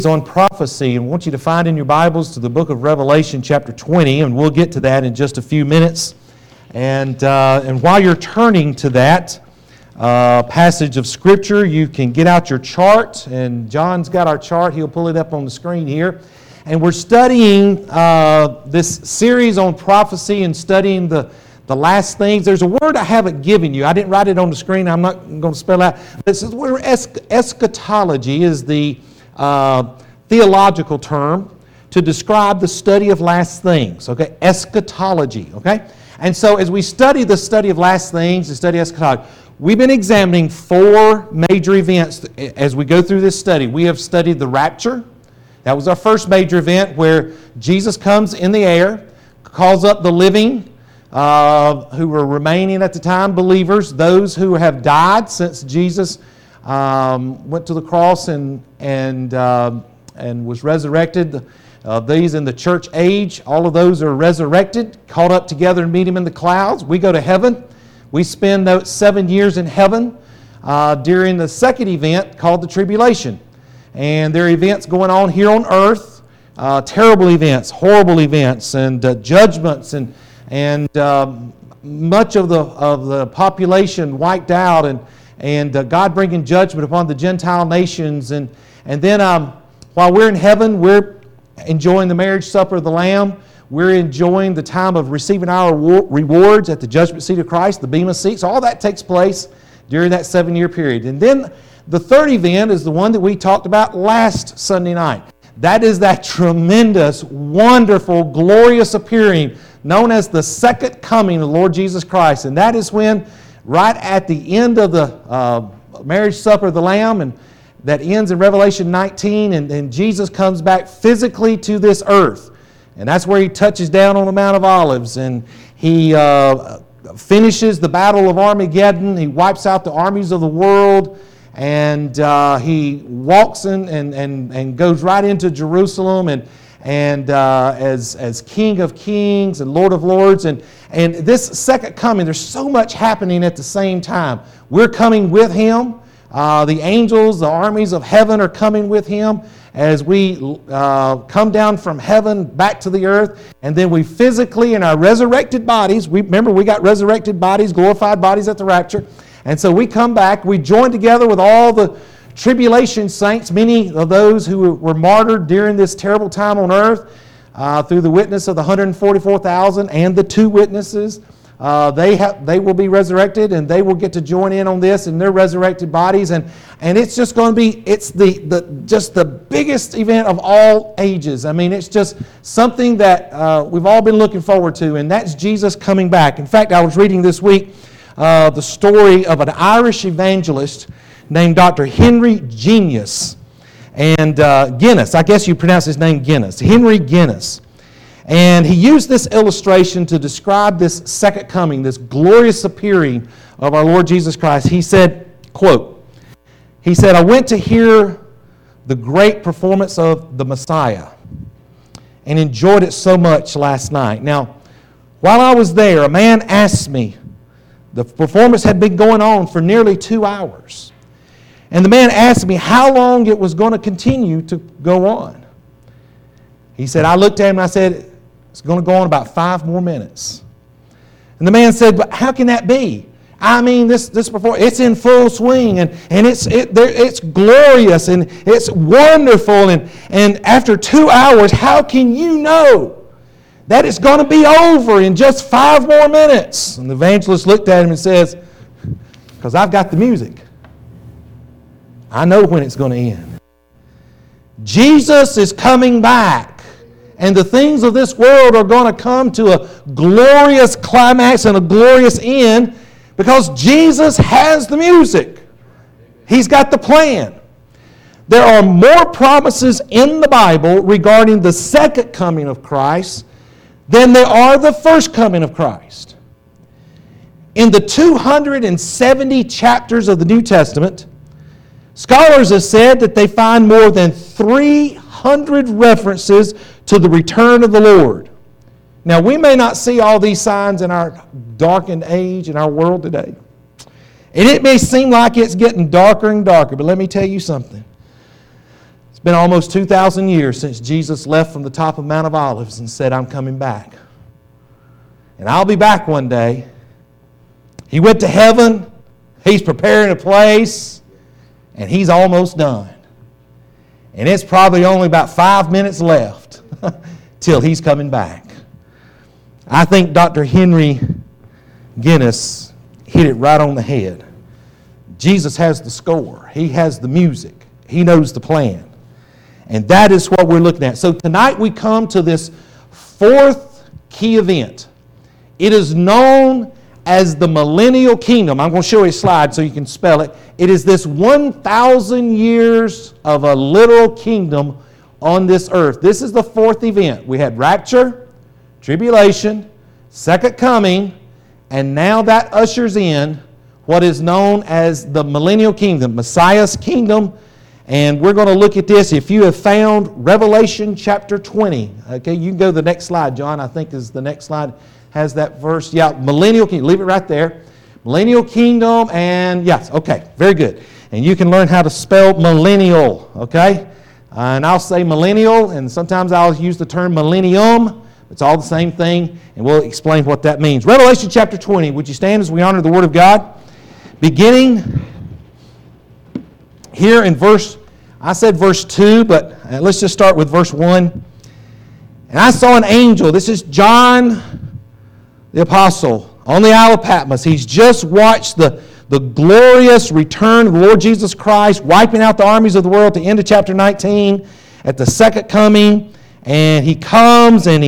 on prophecy, and I want you to find in your Bibles to the book of Revelation chapter 20, and we'll get to that in just a few minutes. And while you're turning to that passage of Scripture, you can get out your chart, and John's got our chart. He'll pull it up on the screen here. And we're studying this series on prophecy and studying the last things. There's a word I haven't given you. I didn't write it on the screen. I'm not going to spell out. This is where eschatology is the theological term to describe the study of last things. Okay, eschatology. Okay, and so as we study the study of last things, the study of eschatology, we've been examining four major events as we go through this study. We have studied the rapture. That was our first major event where Jesus comes in the air, calls up the living who were remaining at the time, believers, those who have died since Jesus went to the cross and was resurrected. These in the church age, all of those are resurrected, caught up together and meet Him in the clouds. We go to heaven. We spend those 7 years in heaven during the second event called the tribulation. And there are events going on here on earth, terrible events, horrible events, and judgments, and much of the population wiped out, and God bringing judgment upon the Gentile nations. And then while we're in heaven, we're enjoying the marriage supper of the Lamb. We're enjoying the time of receiving our rewards at the judgment seat of Christ, the Bema seat. So all that takes place during that 7-year period. And then the third event is the one that we talked about last Sunday night. That is that tremendous, wonderful, glorious appearing known as the second coming of the Lord Jesus Christ. And that is when, right at the end of the marriage supper of the Lamb, and that ends in Revelation 19, and Jesus comes back physically to this earth. And that's where He touches down on the Mount of Olives, and He finishes the battle of Armageddon. He wipes out the armies of the world, and He walks in and goes right into Jerusalem, and as King of Kings and Lord of Lords. And this second coming, there's so much happening at the same time. We're coming with Him. The angels, the armies of heaven are coming with Him as we come down from heaven back to the earth. And then we physically, in our resurrected bodies, remember we got resurrected bodies, glorified bodies at the rapture. And so we come back, we join together with all the tribulation saints, many of those who were martyred during this terrible time on earth through the witness of the 144,000 and the two witnesses. They will be resurrected, and they will get to join in on this in their resurrected bodies, and it's just going to be just the biggest event of all ages. I mean, it's just something that we've all been looking forward to, and that's Jesus coming back. In fact, I was reading this week the story of an Irish evangelist named Dr. Henry Guinness, and Guinness. I guess you pronounce his name Guinness. Henry Guinness. And he used this illustration to describe this second coming, this glorious appearing of our Lord Jesus Christ. He said, quote, he said, "I went to hear the great performance of the Messiah and enjoyed it so much last night. Now, while I was there, a man asked me, the performance had been going on for nearly 2 hours. And the man asked me how long it was going to continue to go on. He said, I looked at him and I said, it's going to go on about 5 more minutes. And the man said, but how can that be? I mean, this performance, it's in full swing, and it's glorious, and it's wonderful, and after 2 hours, how can you know that it's going to be over in just 5 more minutes? And the evangelist looked at him and says, because I've got the music. I know when it's going to end. Jesus is coming back, and the things of this world are going to come to a glorious climax and a glorious end because Jesus has the music. He's got the plan. There are more promises in the Bible regarding the second coming of Christ than there are the first coming of Christ. In the 270 chapters of the New Testament, scholars have said that they find more than 300 references to the return of the Lord. Now, we may not see all these signs in our darkened age, in our world today. And it may seem like it's getting darker and darker, but let me tell you something. been almost 2,000 years since Jesus left from the top of Mount of Olives and said, I'm coming back. And I'll be back one day. He went to heaven. He's preparing a place. And He's almost done. And it's probably only about 5 minutes left till He's coming back. I think Dr. Henry Guinness hit it right on the head. Jesus has the score. He has the music. He knows the plan. And that is what we're looking at. So tonight we come to this fourth key event. It is known as the millennial kingdom. I'm going to show you a slide so you can spell it. It is this 1,000 years of a literal kingdom on this earth. This is the fourth event. We had rapture, tribulation, second coming, and now that ushers in what is known as the millennial kingdom, Messiah's kingdom. And we're going to look at this. If you have found Revelation chapter 20, okay, you can go to the next slide, John, I think is the next slide, has that verse. Yeah, millennial kingdom, leave it right there. Millennial kingdom, and yes, okay, very good. And you can learn how to spell millennial, okay? And I'll say millennial, and sometimes I'll use the term millennium. It's all the same thing, and we'll explain what that means. Revelation chapter 20, would you stand as we honor the Word of God? Beginning here in I said verse 2, but let's just start with verse 1. And I saw an angel. This is John the Apostle on the Isle of Patmos. He's just watched the glorious return of the Lord Jesus Christ, wiping out the armies of the world, to end of chapter 19, at the second coming. And he comes on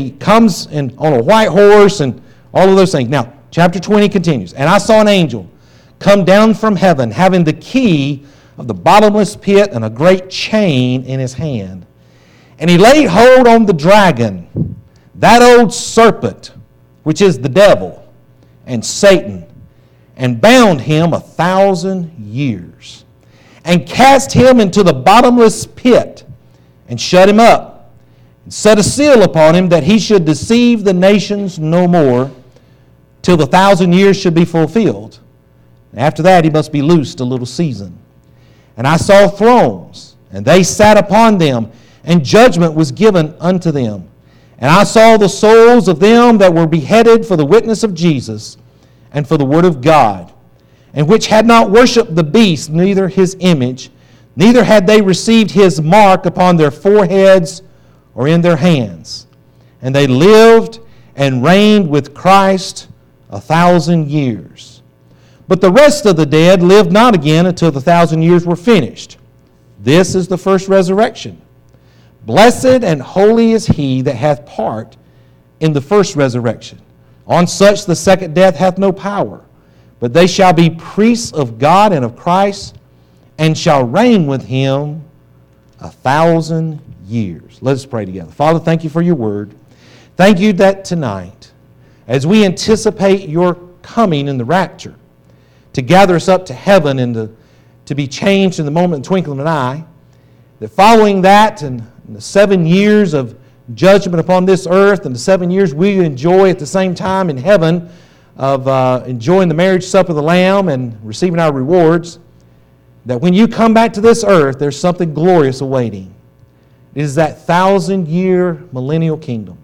a white horse and all of those things. Now, chapter 20 continues. And I saw an angel come down from heaven, having the key of the bottomless pit and a great chain in his hand. And he laid hold on the dragon, that old serpent, which is the devil and Satan, and bound him 1,000 years, and cast him into the bottomless pit, and shut him up, and set a seal upon him, that he should deceive the nations no more, till the 1,000 years should be fulfilled. After that he must be loosed a little season. And I saw thrones, and they sat upon them, and judgment was given unto them. And I saw the souls of them that were beheaded for the witness of Jesus and for the word of God, and which had not worshipped the beast, neither his image, neither had they received his mark upon their foreheads or in their hands. And they lived and reigned with Christ 1,000 years. But the rest of the dead lived not again until the 1,000 years were finished. This is the first resurrection. Blessed and holy is he that hath part in the first resurrection. On such the second death hath no power, but they shall be priests of God and of Christ, and shall reign with him 1,000 years. Let us pray together. Father, thank you for your word. Thank you that tonight, as we anticipate your coming in the rapture, to gather us up to heaven and to be changed in the moment of the twinkling of an eye, that following that and the 7 years of judgment upon this earth and the 7 years we enjoy at the same time in heaven of enjoying the marriage supper of the Lamb and receiving our rewards, that when you come back to this earth, there's something glorious awaiting. It is that 1,000-year millennial kingdom.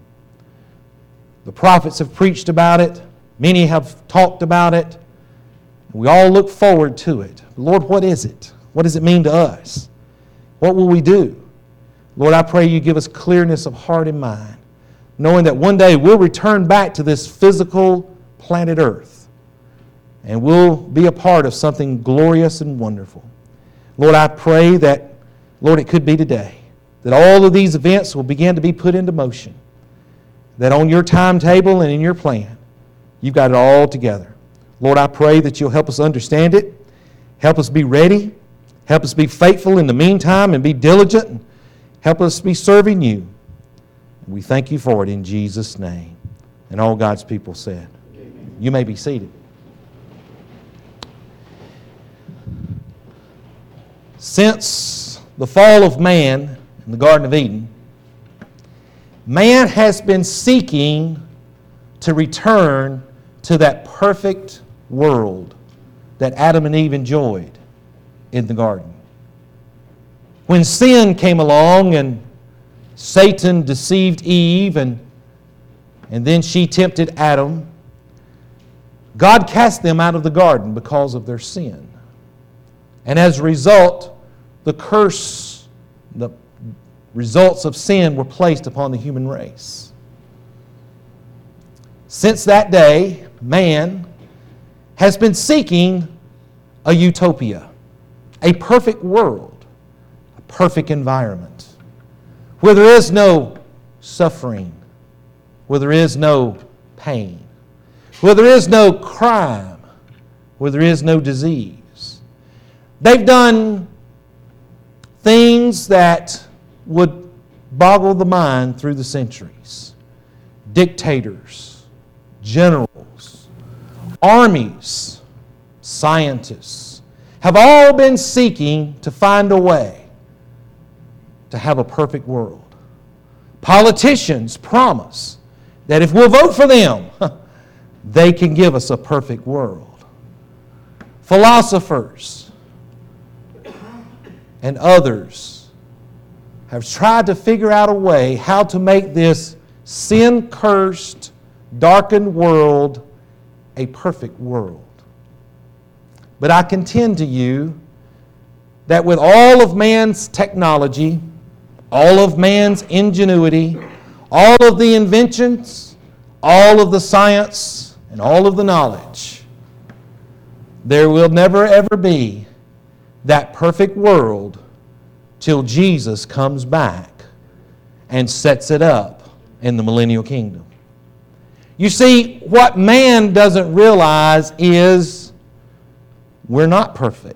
The prophets have preached about it. Many have talked about it. We all look forward to it. Lord, what is it? What does it mean to us? What will we do? Lord, I pray you give us clearness of heart and mind, knowing that one day we'll return back to this physical planet Earth, and we'll be a part of something glorious and wonderful. Lord, I pray that, Lord, it could be today, that all of these events will begin to be put into motion, that on your timetable and in your plan, you've got it all together. Lord, I pray that you'll help us understand it, help us be ready, help us be faithful in the meantime and be diligent, and help us be serving you. We thank you for it in Jesus' name. And all God's people said. Amen. You may be seated. Since the fall of man in the Garden of Eden, man has been seeking to return to that perfect world that Adam and Eve enjoyed in the garden. When sin came along and Satan deceived Eve and then she tempted Adam, God cast them out of the garden because of their sin. And as a result, the curse, the results of sin were placed upon the human race. Since that day, man has been seeking a utopia, a perfect world, a perfect environment, where there is no suffering, where there is no pain, where there is no crime, where there is no disease. They've done things that would boggle the mind through the centuries. Dictators, generals, armies, scientists have all been seeking to find a way to have a perfect world. Politicians promise that if we'll vote for them, they can give us a perfect world. Philosophers and others have tried to figure out a way how to make this sin-cursed, darkened world a perfect world. But I contend to you that with all of man's technology, all of man's ingenuity, all of the inventions, all of the science, and all of the knowledge, there will never ever be that perfect world till Jesus comes back and sets it up in the millennial kingdom. You see, what man doesn't realize is we're not perfect.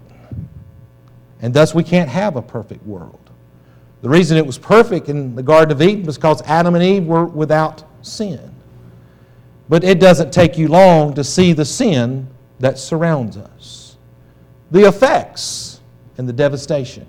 And thus we can't have a perfect world. The reason it was perfect in the Garden of Eden was because Adam and Eve were without sin. But it doesn't take you long to see the sin that surrounds us, the effects and the devastation.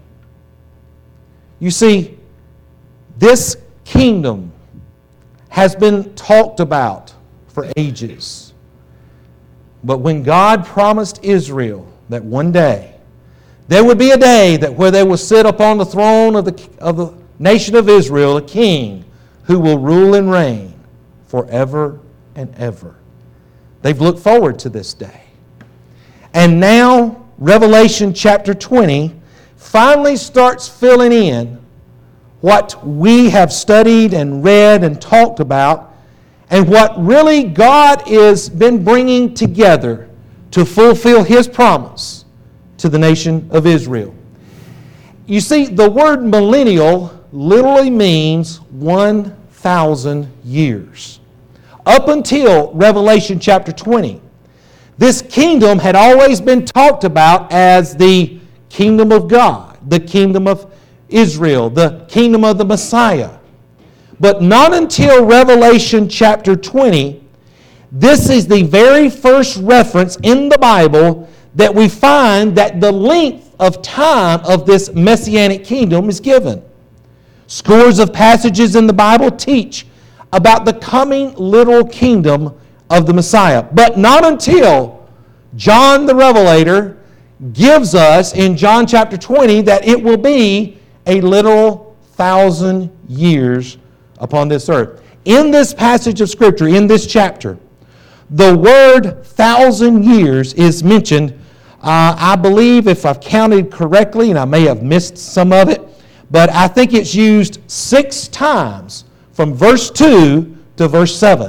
You see, this kingdom has been talked about for ages. But when God promised Israel that one day there would be a day that where they will sit upon the throne of the nation of Israel, a king who will rule and reign forever and ever. They've looked forward to this day. And now, Revelation chapter 20 finally starts filling in what we have studied and read and talked about, and what really God has been bringing together to fulfill His promise to the nation of Israel. You see, the word millennial literally means 1,000 years. Up until Revelation chapter 20, this kingdom had always been talked about as the kingdom of God, the kingdom of Israel, the kingdom of the Messiah. But not until Revelation chapter 20, this is the very first reference in the Bible that we find that the length of time of this messianic kingdom is given. Scores of passages in the Bible teach about the coming literal kingdom of the Messiah. But not until John the Revelator gives us in John chapter 20 that it will be a literal 1,000 years upon this earth. In this passage of Scripture, in this chapter, the word 1,000 years is mentioned, I believe, if I've counted correctly, and I may have missed some of it, but I think it's used 6 times from verse 2 to verse 7.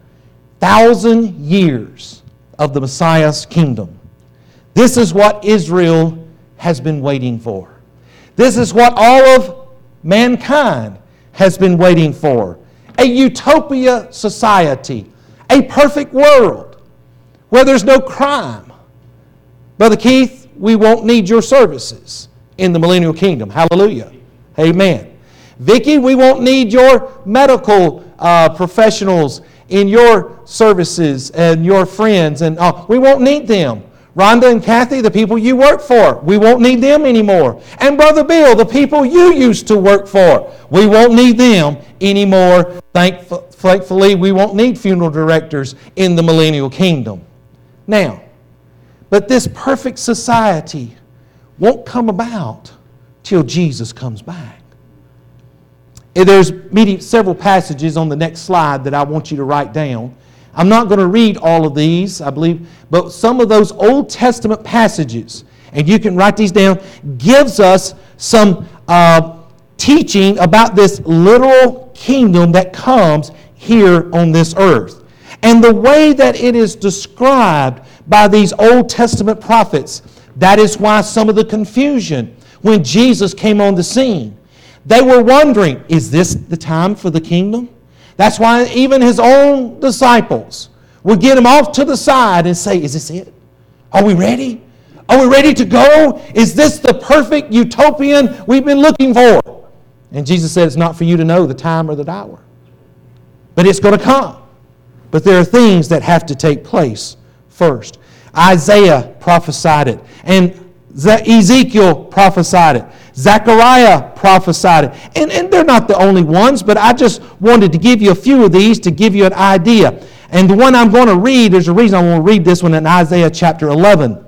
1,000 years of the Messiah's kingdom. This is what Israel has been waiting for. This is what all of mankind has been waiting for. A utopia society. A perfect world where there's no crime. Brother Keith, we won't need your services in the millennial kingdom. Hallelujah. Amen. Vicki, we won't need your medical professionals in your services and your friends. And we won't need them. Rhonda and Kathy, the people you work for, we won't need them anymore. And Brother Bill, the people you used to work for, we won't need them anymore. Thankfully, we won't need funeral directors in the millennial kingdom. Now, but this perfect society won't come about till Jesus comes back. And there's several passages on the next slide that I want you to write down. I'm not going to read all of these, I believe, but some of those Old Testament passages, and you can write these down, gives us some teaching about this literal kingdom that comes here on this earth. And the way that it is described by these Old Testament prophets, that is why some of the confusion when Jesus came on the scene. They were wondering, is this the time for the kingdom? That's why even his own disciples would get him off to the side and say, is this it? Are we ready? Are we ready to go? Is this the perfect utopian we've been looking for? And Jesus said, it's not for you to know the time or the hour. But it's going to come. But there are things that have to take place first. Isaiah prophesied it. And Ezekiel prophesied it. Zechariah prophesied it. And they're not the only ones, but I just wanted to give you a few of these to give you an idea. And the one I'm going to read, there's a reason I want to read this one in Isaiah chapter 11.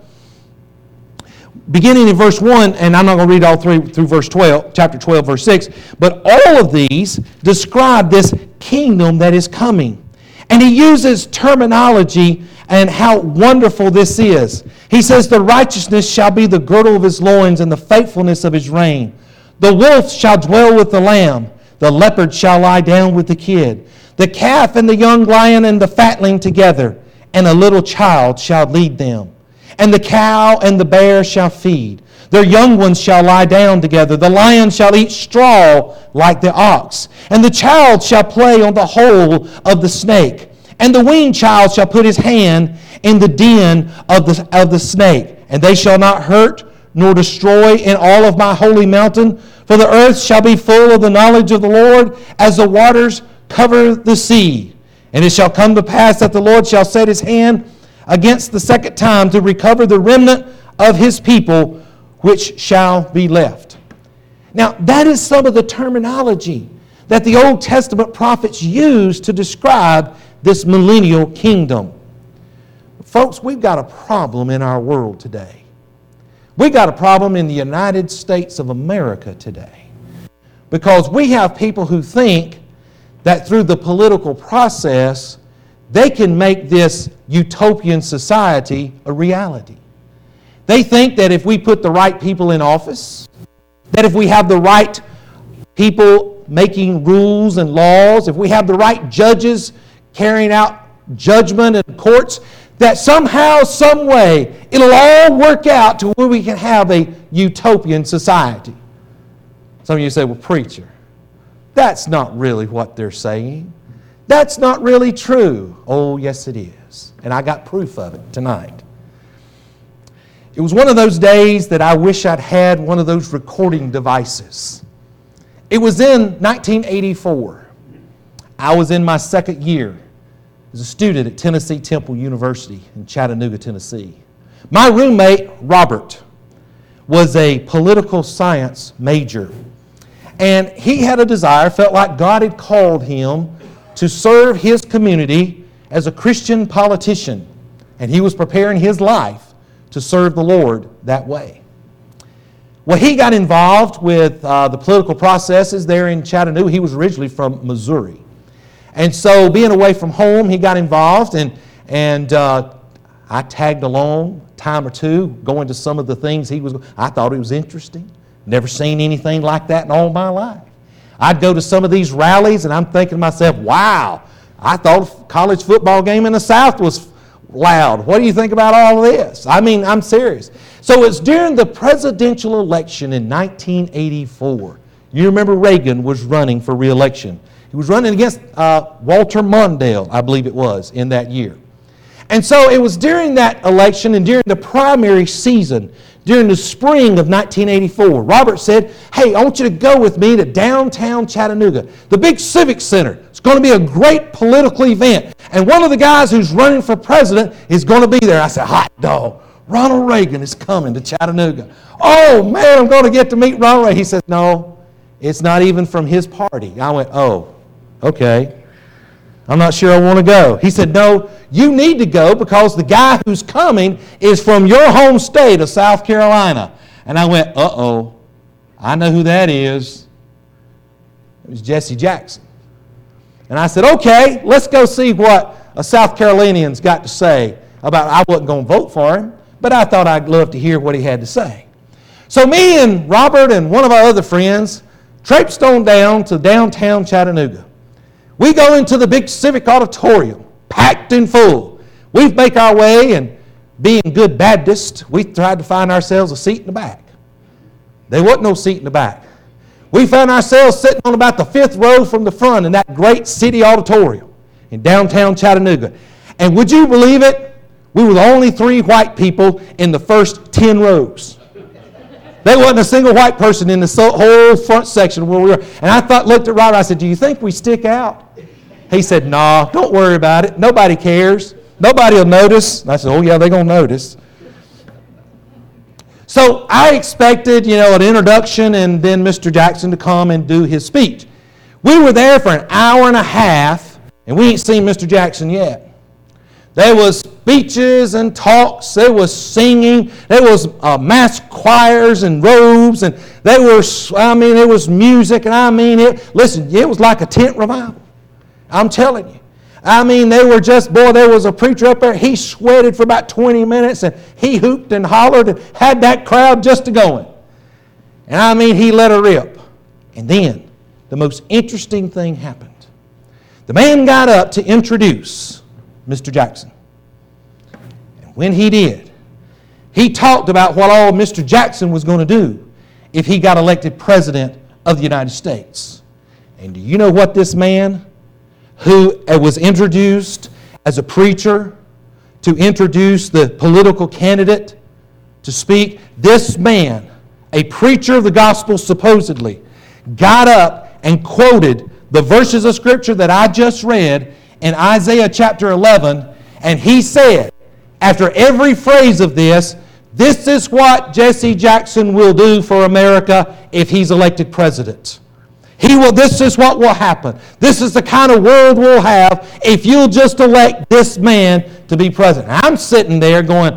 Beginning in verse 1, and I'm not going to read all through verse 12, chapter 12, verse 6, but all of these describe this kingdom that is coming. And he uses terminology and how wonderful this is. He says, the righteousness shall be the girdle of his loins and the faithfulness of his reign. The wolf shall dwell with the lamb. The leopard shall lie down with the kid. The calf and the young lion and the fatling together. And a little child shall lead them. And the cow and the bear shall feed. Their young ones shall lie down together. The lion shall eat straw like the ox. And the child shall play on the hole of the snake. And the weaned child shall put his hand in the den of the snake. And they shall not hurt nor destroy in all of my holy mountain. For the earth shall be full of the knowledge of the Lord as the waters cover the sea. And it shall come to pass that the Lord shall set his hand against the second time to recover the remnant of his people which shall be left. Now, that is some of the terminology that the Old Testament prophets used to describe this millennial kingdom. Folks, we've got a problem in our world today. We've got a problem in the United States of America today. Because we have people who think that through the political process, they can make this utopian society a reality. They think that if we put the right people in office, that if we have the right people making rules and laws, if we have the right judges carrying out judgment in courts, that somehow, some way, it'll all work out to where we can have a utopian society. Some of you say, well, preacher, that's not really what they're saying. That's not really true. Oh, yes, it is. And I got proof of it tonight. It was one of those days that I wish I'd had one of those recording devices. It was in 1984. I was in my second year as a student at Tennessee Temple University in Chattanooga, Tennessee. My roommate, Robert, was a political science major. And he had a desire, felt like God had called him to serve his community as a Christian politician. And he was preparing his life to serve the Lord that way. Well, he got involved with the political processes there in Chattanooga. He was originally from Missouri. And so being away from home, he got involved, and I tagged along a time or two, going to some of the things I thought it was interesting. Never seen anything like that in all my life. I'd go to some of these rallies, and I'm thinking to myself, wow, I thought a college football game in the South was loud. What do you think about all of this? I mean, I'm serious. So it's during the presidential election in 1984. You remember Reagan was running for re-election. He was running against Walter Mondale, I believe it was, in that year. And so it was during that election and during the primary season, during the spring of 1984, Robert said, hey, I want you to go with me to downtown Chattanooga, the big civic center. It's going to be a great political event. And one of the guys who's running for president is going to be there. I said, hot dog, Ronald Reagan is coming to Chattanooga. Oh, man, I'm going to get to meet Ronald Reagan. He said, no, it's not even from his party. I went, oh, okay. I'm not sure I want to go. He said, no, you need to go because the guy who's coming is from your home state of South Carolina. And I went, uh-oh. I know who that is. It was Jesse Jackson. And I said, okay, let's go see what a South Carolinian's got to say about, I wasn't going to vote for him, but I thought I'd love to hear what he had to say. So me and Robert and one of our other friends traipsed on down to downtown Chattanooga. We go into the big Civic Auditorium, packed and full. We make our way, and being good Baptists, we tried to find ourselves a seat in the back. There wasn't no seat in the back. We found ourselves sitting on about the 5th row from the front in that great city auditorium in downtown Chattanooga. And would you believe it? We were the only 3 white people in the first 10 rows. There wasn't a single white person in the whole front section where we were. And I looked at Robert, I said, do you think we stick out? He said, nah, don't worry about it. Nobody cares. Nobody will notice. And I said, oh yeah, they're going to notice. So I expected, an introduction and then Mr. Jackson to come and do his speech. We were there for an hour and a half, and we ain't seen Mr. Jackson yet. There was speeches and talks. There was singing. There was mass choirs and robes, and there was music. And listen, it was like a tent revival. I'm telling you. They were there was a preacher up there. He sweated for about 20 minutes, and he hooped and hollered and had that crowd just a-going. And he let her rip. And then the most interesting thing happened. The man got up to introduce Mr. Jackson. And when he did, he talked about what all Mr. Jackson was going to do if he got elected president of the United States. And do you know what this man, who was introduced as a preacher to introduce the political candidate to speak, this man, a preacher of the gospel supposedly, got up and quoted the verses of Scripture that I just read in Isaiah chapter 11, and he said, after every phrase of this is what Jesse Jackson will do for America if he's elected president. This is what will happen. This is the kind of world we'll have if you'll just elect this man to be president. I'm sitting there going,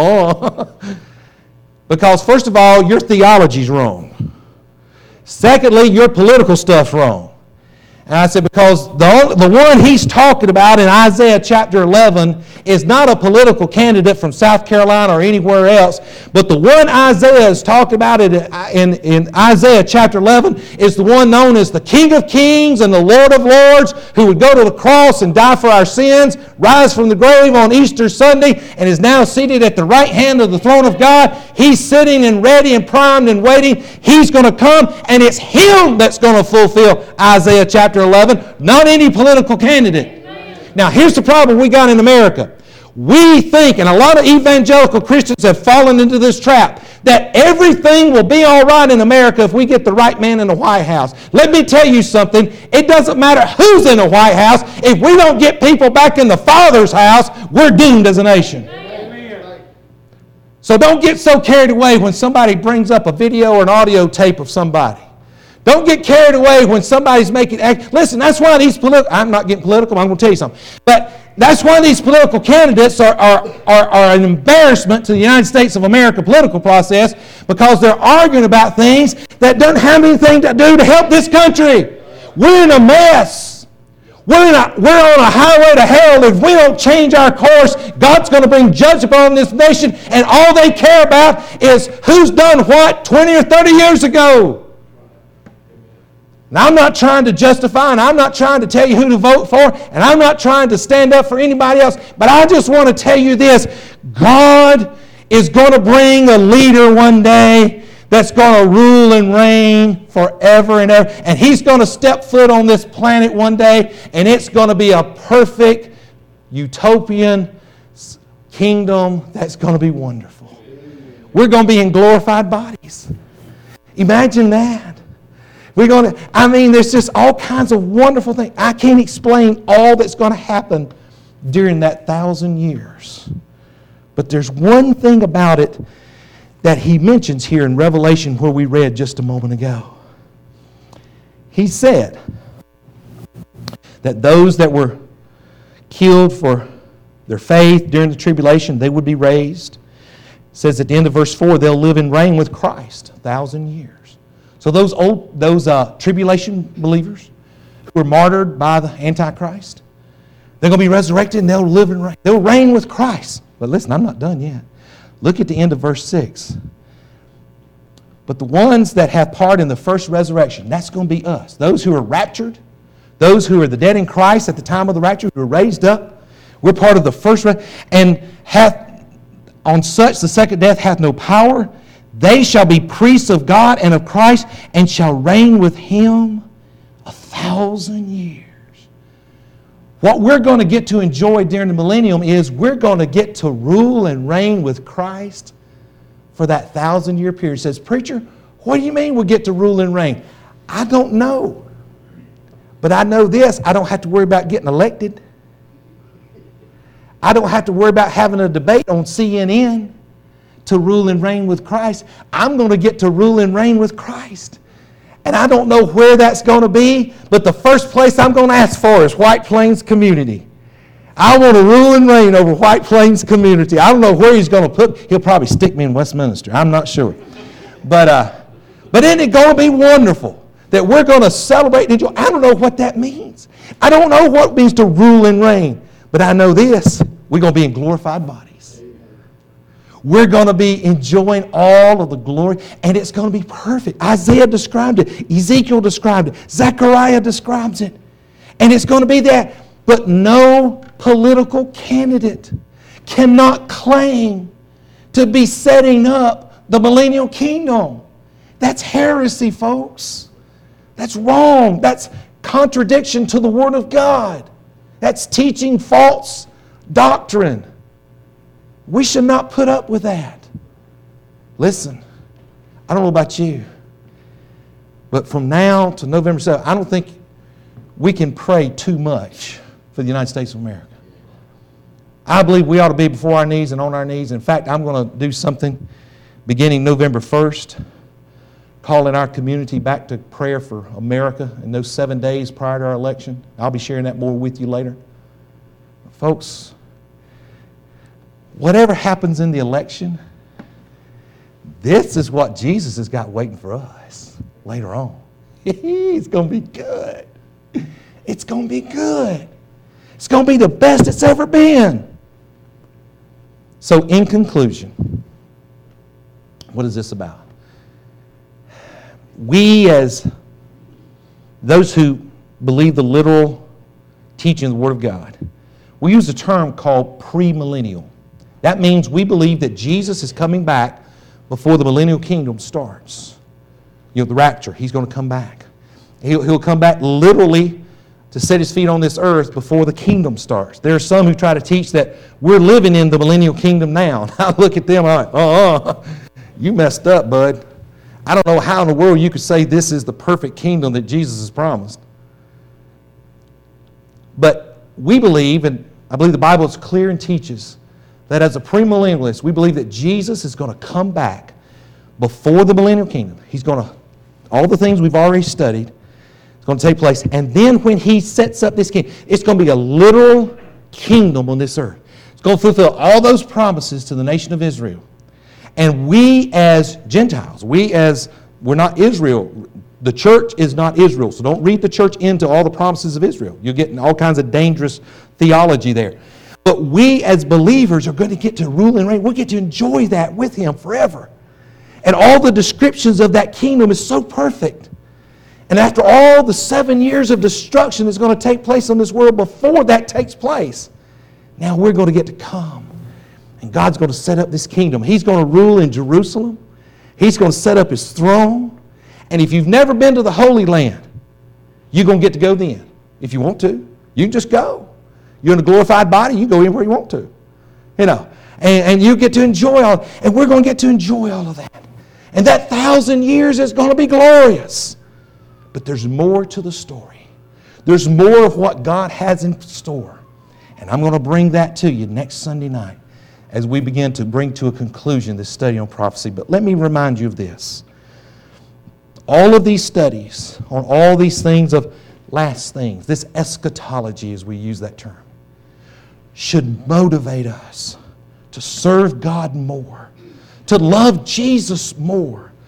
because first of all, your theology's wrong. Secondly, your political stuff's wrong. And I said, because the one he's talking about in Isaiah chapter 11 is not a political candidate from South Carolina or anywhere else, but the one Isaiah is talking about in Isaiah chapter 11 is the one known as the King of Kings and the Lord of Lords, who would go to the cross and die for our sins, rise from the grave on Easter Sunday, and is now seated at the right hand of the throne of God. He's sitting and ready and primed and waiting. He's going to come, and it's Him that's going to fulfill Isaiah chapter 11, not any political candidate. Now, here's the problem we got in America. We think, and a lot of evangelical Christians have fallen into this trap, that everything will be all right in America if we get the right man in the White House. Let me tell you something. It doesn't matter who's in the White House. If we don't get people back in the Father's house, we're doomed as a nation. So don't get so carried away when somebody brings up a video or an audio tape of somebody. Don't get carried away when somebody's making... Listen, that's why these political... I'm not getting political, I'm going to tell you something. But that's why these political candidates are an embarrassment to the United States of America political process, because they're arguing about things that don't have anything to do to help this country. We're in a mess. We're on a highway to hell. If we don't change our course, God's going to bring judgment upon this nation, and all they care about is who's done what 20 or 30 years ago. And I'm not trying to justify, and I'm not trying to tell you who to vote for, and I'm not trying to stand up for anybody else, but I just want to tell you this. God is going to bring a leader one day that's going to rule and reign forever and ever. And He's going to step foot on this planet one day, and it's going to be a perfect utopian kingdom that's going to be wonderful. We're going to be in glorified bodies. Imagine that. There's just all kinds of wonderful things. I can't explain all that's going to happen during that 1,000 years. But there's one thing about it that He mentions here in Revelation, where we read just a moment ago. He said that those that were killed for their faith during the tribulation, they would be raised. It says at the end of verse 4, they'll live and reign with Christ 1,000 years. So those tribulation believers who were martyred by the Antichrist, they're going to be resurrected and they'll live and reign. They'll reign with Christ. But listen, I'm not done yet. Look at the end of verse 6. But the ones that have part in the first resurrection, that's going to be us. Those who are raptured, those who are the dead in Christ at the time of the rapture, who are raised up, we're part of the first, and hath on such the second death hath no power. They shall be priests of God and of Christ, and shall reign with Him 1,000 years. What we're going to get to enjoy during the millennium is we're going to get to rule and reign with Christ for that 1,000-year period. He says, preacher, what do you mean we'll get to rule and reign? I don't know. But I know this, I don't have to worry about getting elected. I don't have to worry about having a debate on CNN to rule and reign with Christ. I'm going to get to rule and reign with Christ. And I don't know where that's going to be, but the first place I'm going to ask for is White Plains Community. I want to rule and reign over White Plains Community. I don't know where He's going to put. He'll probably stick me in Westminster. I'm not sure. But isn't it going to be wonderful that we're going to celebrate and enjoy? I don't know what that means. I don't know what it means to rule and reign. But I know this, we're going to be in glorified bodies. We're going to be enjoying all of the glory, and it's going to be perfect. Isaiah described it. Ezekiel described it. Zechariah describes it. And it's going to be that. But no political candidate cannot claim to be setting up the millennial kingdom. That's heresy, folks. That's wrong. That's contradiction to the Word of God. That's teaching false doctrine. We should not put up with that. Listen, I don't know about you, but from now to November 7th, I don't think we can pray too much for the United States of America. I believe we ought to be before our knees and on our knees. In fact, I'm going to do something beginning November 1st, calling our community back to prayer for America in those 7 days prior to our election. I'll be sharing that more with you later. Folks, whatever happens in the election, this is what Jesus has got waiting for us later on. It's going to be good. It's going to be good. It's going to be the best it's ever been. So in conclusion, what is this about? We, as those who believe the literal teaching of the Word of God, we use a term called premillennial. That means we believe that Jesus is coming back before the millennial kingdom starts. You know, the rapture, He's going to come back. He'll come back literally to set His feet on this earth before the kingdom starts. There are some who try to teach that we're living in the millennial kingdom now. And I look at them and I'm like, you messed up, bud. I don't know how in the world you could say this is the perfect kingdom that Jesus has promised. But we believe, and I believe the Bible is clear and teaches, that as a premillennialist, we believe that Jesus is going to come back before the millennial kingdom. He's going to, all the things we've already studied, it's going to take place. And then when He sets up this kingdom, it's going to be a literal kingdom on this earth. It's going to fulfill all those promises to the nation of Israel. And we as Gentiles, we're not Israel. The church is not Israel. So don't read the church into all the promises of Israel. You're getting all kinds of dangerous theology there. But we as believers are going to get to rule and reign. We'll get to enjoy that with Him forever. And all the descriptions of that kingdom is so perfect. And after all the 7 years of destruction that's going to take place on this world before that takes place, now we're going to get to come. And God's going to set up this kingdom. He's going to rule in Jerusalem. He's going to set up His throne. And if you've never been to the Holy Land, you're going to get to go then. If you want to, you can just go. You're in a glorified body, you go anywhere you want to. You know, and you get to enjoy all, and we're going to get to enjoy all of that. And that 1,000 years is going to be glorious. But there's more to the story. There's more of what God has in store. And I'm going to bring that to you next Sunday night as we begin to bring to a conclusion this study on prophecy. But let me remind you of this. All of these studies on all these things of last things, this eschatology as we use that term, should motivate us to serve God more, to love Jesus more,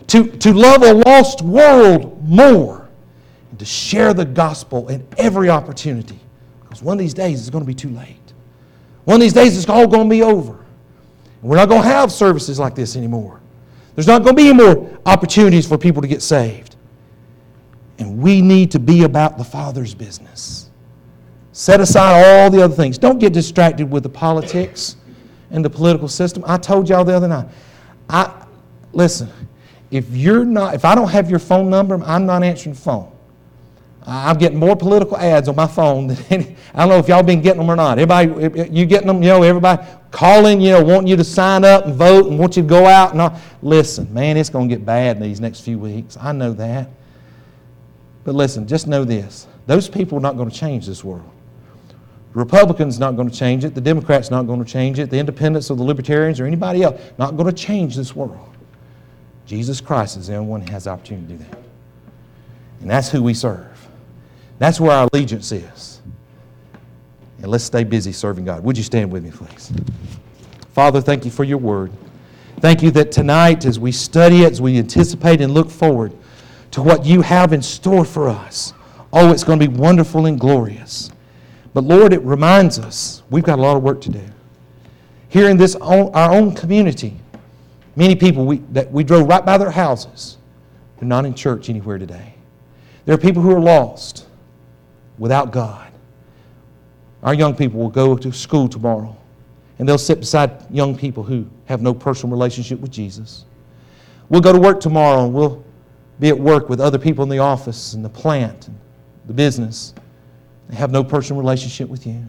to love a lost world more, and to share the gospel in every opportunity. Because one of these days it's going to be too late. One of these days it's all going to be over. And we're not going to have services like this anymore. There's not going to be any more opportunities for people to get saved. And we need to be about the Father's business. Set aside all the other things. Don't get distracted with the politics and the political system. I told y'all the other night. Listen, if I don't have your phone number, I'm not answering the phone. I'm getting more political ads on my phone than I don't know if y'all been getting them or not. Everybody, you getting them? Everybody calling, wanting you to sign up and vote and want you to go out and all. Listen, man, it's going to get bad in these next few weeks. I know that. But listen, just know this. Those people are not going to change this world. The Republicans not going to change it. The Democrats not going to change it. The independents or the libertarians or anybody else not going to change this world. Jesus Christ is the only one who has the opportunity to do that. And that's who we serve. That's where our allegiance is. And let's stay busy serving God. Would you stand with me, please? Father, thank you for your word. Thank you that tonight, as we study it, as we anticipate and look forward to what you have in store for us, oh, it's going to be wonderful and glorious. But Lord, it reminds us we've got a lot of work to do. Here in our own community, many people that we drove right by their houses, they're not in church anywhere today. There are people who are lost without God. Our young people will go to school tomorrow, and they'll sit beside young people who have no personal relationship with Jesus. We'll go to work tomorrow, and we'll be at work with other people in the office and the plant and the business. They have no personal relationship with you.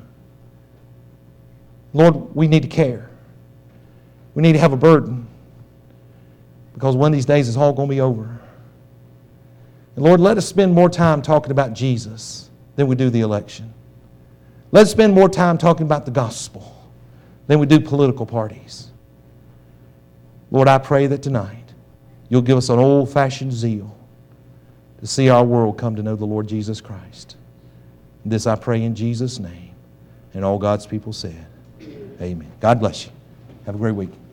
Lord, we need to care. We need to have a burden, because one of these days it's all going to be over. And Lord, let us spend more time talking about Jesus than we do the election. Let us spend more time talking about the gospel than we do political parties. Lord, I pray that tonight you'll give us an old-fashioned zeal to see our world come to know the Lord Jesus Christ. This I pray in Jesus' name. And all God's people said, amen. God bless you. Have a great week.